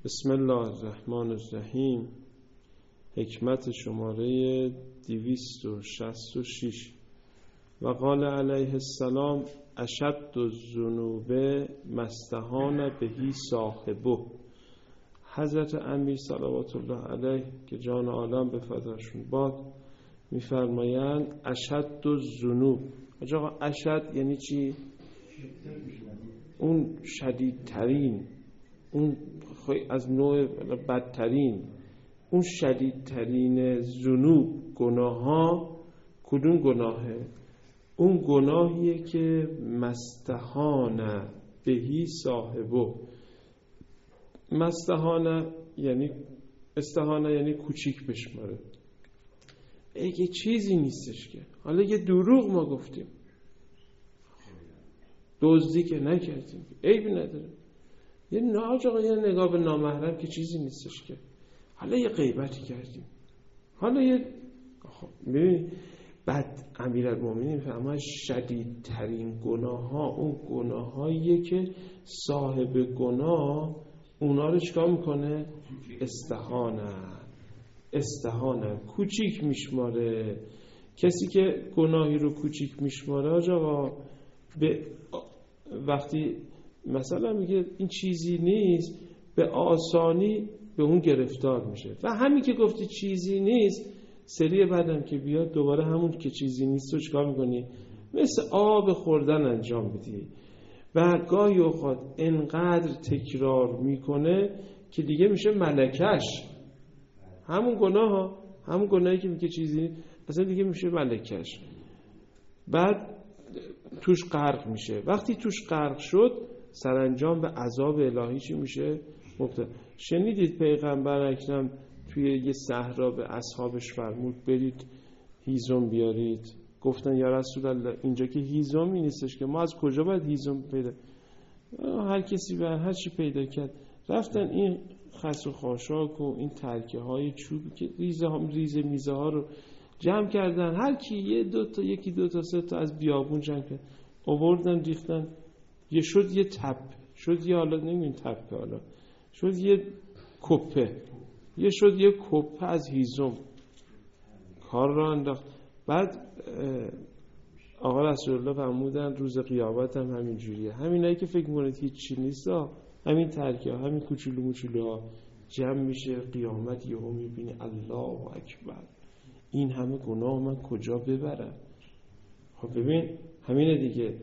بسم الله الرحمن الرحیم. حکمت شماره 266. و قال علیه السلام اشد الذنوب ما استهان بهی صاحبه. حضرت امیر صلوات الله علیه که جان عالم به فداشون باد میفرمایند اشد الذنوب. آقا اشد یعنی چی؟ اون شدیدترین، اون از نوع بدترین، اون شدیدترین ذنوب، گناه ها. کدوم گناهه؟ اون گناهیه که مستهانه بهی صاحبه. مستهانه یعنی استهانه یعنی کوچیک بشماره. اگه چیزی نیستش که حالا یه دروغ ما گفتیم، دزدی که نکردیم، عیبی نداره. یه نگاه به نامحرم که چیزی نیستش که حالا یه غیبتی کردیم، حالا یه ببین. بعد امیرالمومنین فرمود شدیدترین گناه ها اون گناه هاییه که صاحب گناه اونا رو چکار میکنه؟ استهانه کوچیک میشماره. کسی که گناهی رو کوچیک میشماره آقا وقتی مثلا میگه این چیزی نیست، به آسانی به اون گرفتار میشه. و همین که گفتی چیزی نیست، سری بعدم که بیاد دوباره همون که چیزی نیست رو چکار میکنی؟ مثل آب خوردن انجام بدی. و گاهی اوقات انقدر تکرار میکنه که دیگه میشه ملکش. همون گناهی که میگه چیزی نیست اصلا دیگه میشه ملکش. بعد توش غرق میشه. وقتی توش غرق شد سرانجام به عذاب الهی چی میشه؟ مبتلا. شنیدید پیغمبر اکرم توی یه صحرا به اصحابش فرمود برید هیزم بیارید. گفتن یا رسول الله اینجا که هیزمی نیستش که، ما از کجا باید هیزم پیدا؟ هر کسی به هر چی پیدا کرد. رفتن این خس و خاشاک و این ترکه های چوبی که ریزه میزه ها رو جمع کردن. هر کی یکی دو تا سه تا از بیابون جمع کرد، آوردن ریختن. شد یه تپ، شد یه حالا نمیدونم تپه، حالا شد یه کپه، شد یه کپه از هیزم. کار را انداخت. بعد آقا رسول الله فرمودن روز قیامت هم همین جوریه. همینایی که فکر میکنید هیچ چی نیست، همین ترکه ها، همین کوچولو موچولو ها جمع میشه. قیامت یهو میبینی الله اکبر، این همه گناه من کجا ببرم؟ خب ببین همینه دیگه.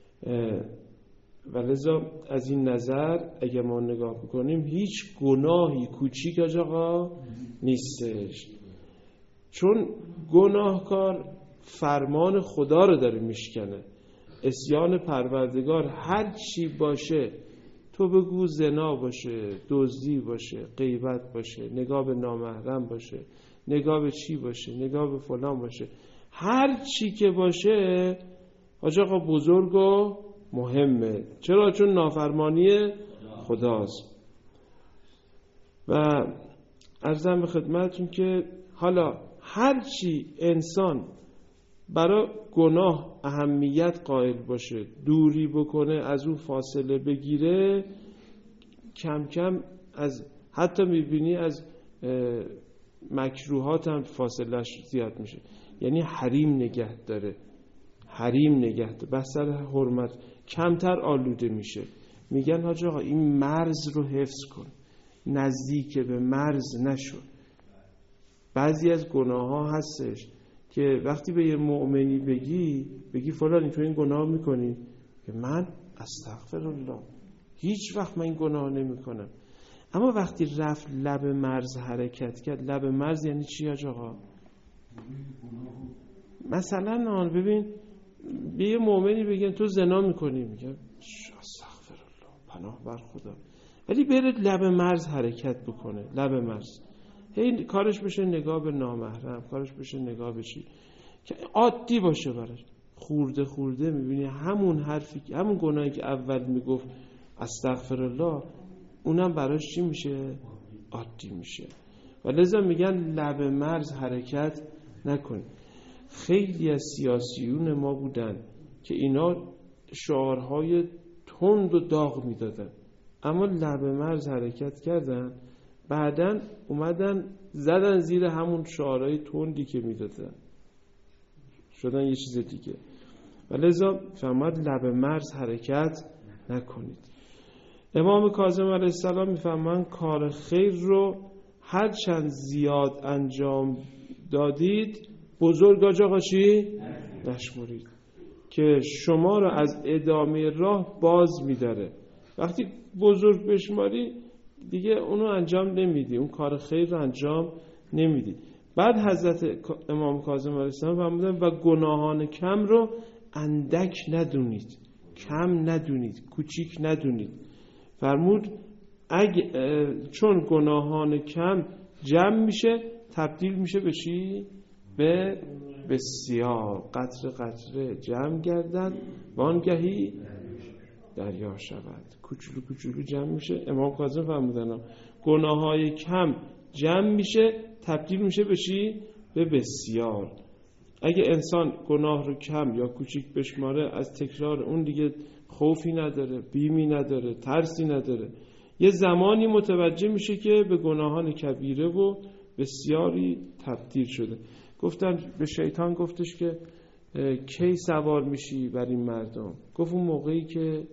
ولذا از این نظر اگه ما نگاه بکنیم هیچ گناهی کوچیک آقا نیستش. چون گناهکار فرمان خدا رو داره میشکنه. عصیان پروردگار هر چی باشه، تو بگو زنا باشه، دزدی باشه، غیبت باشه، نگاه به نامحرم باشه، نگاه به چی باشه، نگاه به فلان باشه، هر چی که باشه آقا بزرگ و مهمه. چرا؟ چون نافرمانی خداست. و عرضم به خدمتتون که حالا هر چی انسان برای گناه اهمیت قائل باشه، دوری بکنه، از اون فاصله بگیره، کم کم از حتی میبینی از مکروهات هم فاصلهش زیاد میشه. یعنی حریم نگه داره، بسر حرمت کمتر آلوده میشه. میگن حاج آقا این مرز رو حفظ کن، نزدیک به مرز نشو. بعضی از گناه ها هستش که وقتی به یه مؤمنی بگی فلانی تو این گناه میکنی، که من استغفرالله هیچ وقت من این گناه نمیکنم. اما وقتی رفت لب مرز حرکت کرد، لب مرز یعنی چی حاج آقا؟ مثلا ببین به یه مؤمنی بگن تو زنا میکنی، میگه استغفرالله پناه بر خدا، ولی بره لب مرز حرکت بکنه. لب مرز هی کارش بشه نگاه به نامحرم، کارش بشه نگاه به چی که عادی باشه براش. خورده میبینی همون حرفی، همون گناهی که اول میگفت استغفرالله، اونم براش چی میشه؟ عادی میشه. و لذا میگن لب مرز حرکت نکن. خیلی از سیاسیون ما بودن که اینا شعارهای تند و داغ میدادن. اما لب مرز حرکت کردن، بعدن اومدن زدن زیر همون شعارهای تندی که میدادن، شدن یه چیز دیگه. ولذا فرمود لب مرز حرکت نکنید. امام کاظم علیه السلام میفهمن کار خیر رو هر چند زیاد انجام دادید بزرگ آقا چی؟ نشمرید که شما رو از ادامه راه باز میداره. وقتی بزرگ بشماری دیگه اونو انجام نمیدی، اون کار خیر رو انجام نمیدی. بعد حضرت امام کاظم علیه السلام فرمودن و گناهان کم رو اندک ندونید، کم ندونید، کوچیک ندونید. فرمود چون گناهان کم جمع میشه تبدیل میشه به چی؟ به بسیار. قطره قطره جمع گردد وانگهی دریا شود. کوچولو کوچولو جمع میشه. امام کاظم فرمودن گناههای کم جمع میشه تبدیل میشه به چی؟ به بسیار. اگه انسان گناه رو کم یا کوچیک بشماره از تکرار اون دیگه خوفی نداره، بیمی نداره، ترسی نداره، یه زمانی متوجه میشه که به گناهان کبیره و بسیاری تبدیل شده. گفتن به شیطان گفتش که کی سوار میشی بر این مردم؟ گفت اون موقعی که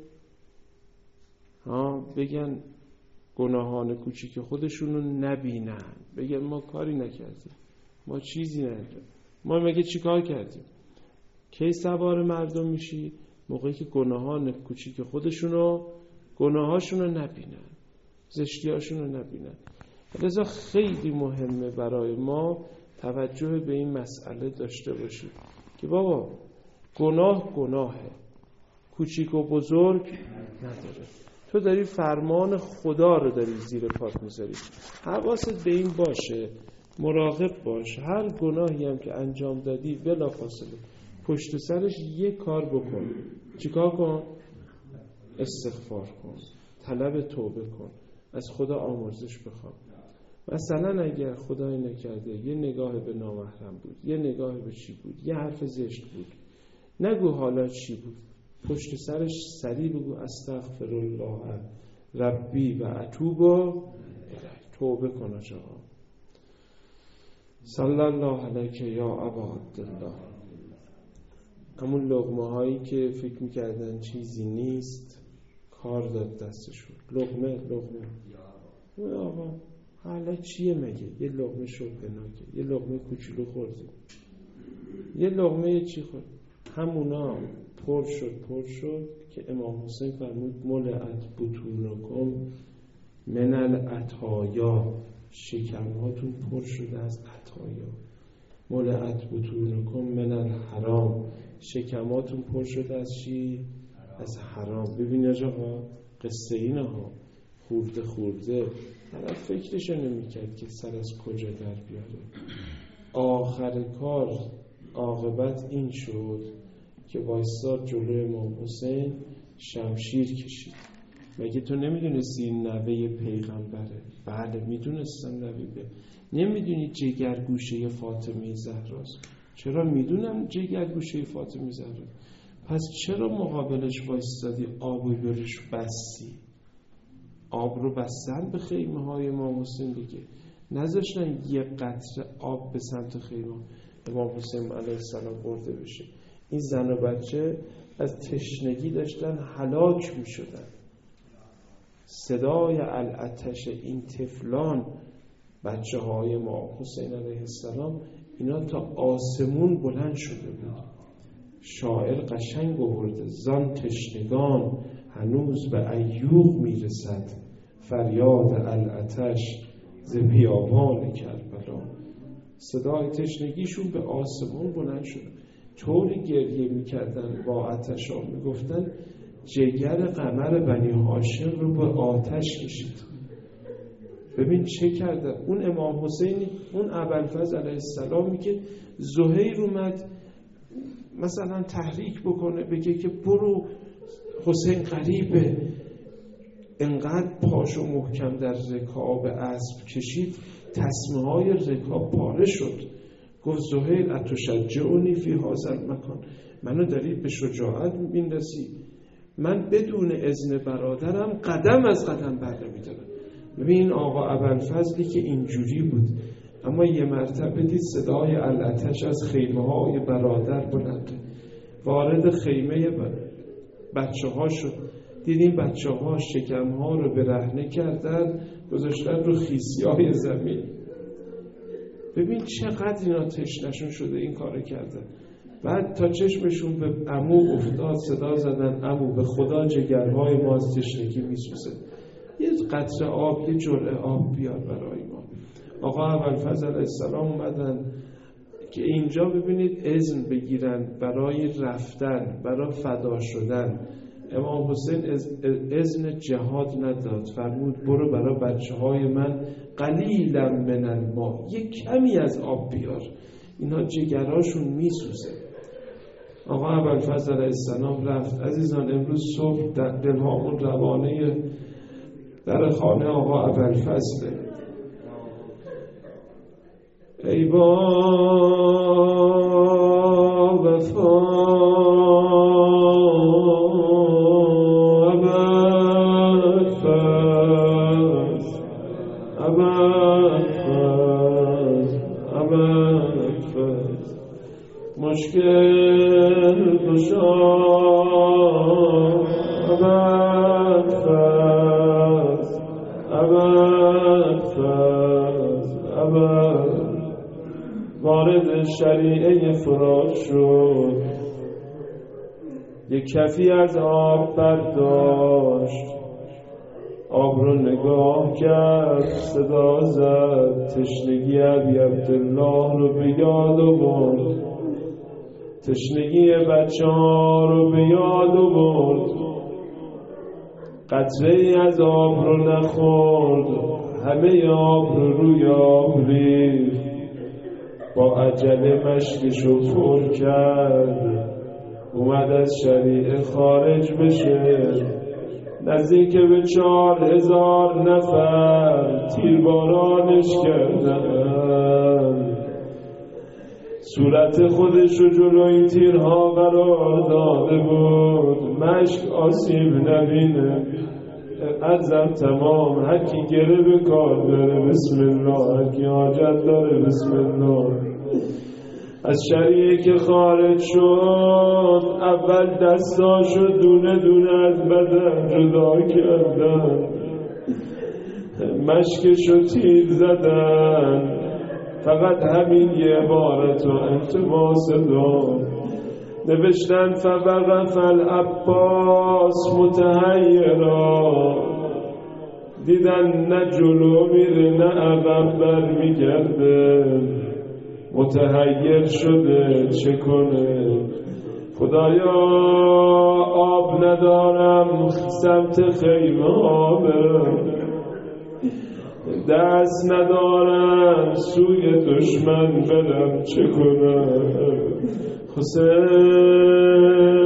بگن گناهان کوچیک خودشونو نبینن، بگن ما کاری نکردیم، ما چیزی نکردیم، ما مگه چی کار کردیم؟ کی سوار مردم میشی؟ موقعی که گناهان کوچیک خودشونو، گناهاشونو نبینن، زشتیاشونو نبینن. لذا خیلی مهمه برای ما توجه به این مسئله داشته باشید که بابا گناه گناهه، کوچیک و بزرگ نداره. تو داری فرمان خدا رو داری زیر پات میذاری. حواست به این باشه، مراقب باش. هر گناهی هم که انجام دادی بلافاصله پشت سرش یک کار بکن. چیکار کن؟ استغفار کن، طلب توبه کن، از خدا آمرزش بخواه. مثلا اگر خدای نکرده یه نگاه به نامحرم بود، یه نگاه به چی بود، یه حرف زشت بود، نگو حالا چی بود، پشت سرش سریع بگو استغفر الله ربی و اتوب الیه، توبه کن آقا. صلی الله علیک یا ابا عبدالله. همون لقمه هایی که فکر میکردن چیزی نیست کار داد دستشون. لقمه آقا حالا چیه مگه؟ یه لقمه شبهناکه، یه لقمه کوچولو خوردیم، یه لقمه چی خورد؟ همونا پر شد که امام حسین فرمود ملئت بطونکم من العطایا، شکمهاتون پر شده از عطایا. ملئت بطونکم من الحرام، شکماتون پر شده از چی؟ از حرام. ببین آقا قصه اینه ها، خورده طرف فکرشو نمیکرد که سر از کجا در بیاره. آخر کار عاقبت این شد که وایساد جلوی امام حسین شمشیر کشید. مگه تو نمیدونستی این نوه پیغمبره؟ بله میدونستم نوه نمیدونی جگرگوشه فاطمه زهراست؟ چرا میدونم جگرگوشه فاطمه زهراست. پس چرا مقابلش وایسادی آبو برش بستی؟ آب رو بستن به خیمه های امام حسین دیگه، نذاشتن یه قطره آب به سمت خیمه امام حسین علیه السلام برده بشه. این زن و بچه از تشنگی داشتن هلاک می شدن. صدای العطش این طفلان، بچه های امام حسین علیه السلام، اینا تا آسمون بلند شده بود. شاعر قشنگ آورده زان تشنگان هنوز به ایوغ میرسد، فریاد العطش ز بیابان کربلا. صدای تشنگیشون به آسمان بلند شد، طوری گریه میکردن با آتش ها، میگفتن جگر قمر بنی هاشم رو به آتش کشید. ببین چه کرده اون امام حسینی، اون ابوالفضل علیه السلامی که زهیر اومد مثلا تحریک بکنه، بگه که برو حسین غریبه، انقدر پاشو محکم در رکاب اسب کشید تسمه های رکاب پاره شد. گفت زهیر اتشجعنی فی هذا المکان، منو داری به شجاعت میندازی من بدون اذن برادرم قدم از قدم بر نمی‌دارم. ببین آقا ابوالفضلی که اینجوری بود، اما یه مرتبه دید صدای العطش از خیمه‌های برادر بلنده، وارد خیمه بچه‌ها شد، دیدیم بچه‌ها شکم‌ها رو برهنه کردن، گذاشتن رو خیسی‌های زمین. ببین چقدر اینا تشنه‌شون شده این کارو کردن. بعد تا چشمشون به عمو افتاد صدا زدن عمو به خدا جگرهای ما از تشنگی میسوزه، یه قطره آب، یه جرعه آب بیار برای ما. آقا ابوالفضل علیه السلام اومدن که اینجا ببینید اذن بگیرن برای رفتن، برای فدا شدن. امام حسین اذن جهاد نداد، فرمود برو برای بچه‌های من قلیلا من الماء، یک کمی از آب بیار، اینا جگرهاشون میسوزه. آقا ابوالفضل علیه السلام رفت. عزیزان امروز صبح در دلهامون روانه در خانه آقا ابوالفضل. ای با وفا مشکل گشا وارد شریعه فرات شد، یک کفی از آب برداشت، آب رو نگاه کرد، صدا زد، تشنگی ابی عبدالله رو به یاد آورد، تشنگی بچه ها رو به یاد آورد، قطره از آب رو نخورد، همه آب رو روی آب ریخت، با عجله مشکش رو پر کرد، اومد از شریعه خارج بشه. نزدیک به 4000 نفر تیربارانش کردن، صورت خودش رو جلوی تیرها قرار داده بود، مشک آسیب نبینه، عزم تمام، هر کی گره به کار داره بسم الله، هر کی حاجت داره بسم الله. از شریعه که خارج شد، اول دستاشو دونه دونه از بدن جدا کردن، مشکشو تیر زدن، فقط همین یه عبارت و التماس داد، نوشتن فوقف العباس متحیرا، دیدن نه جلو میره نه عقب بر میگرده، متحیر شده چه کنه، خدایا آب ندارم سمت خیمه ها برم، دست ندارم سوی دشمن برم چه کنم. حسین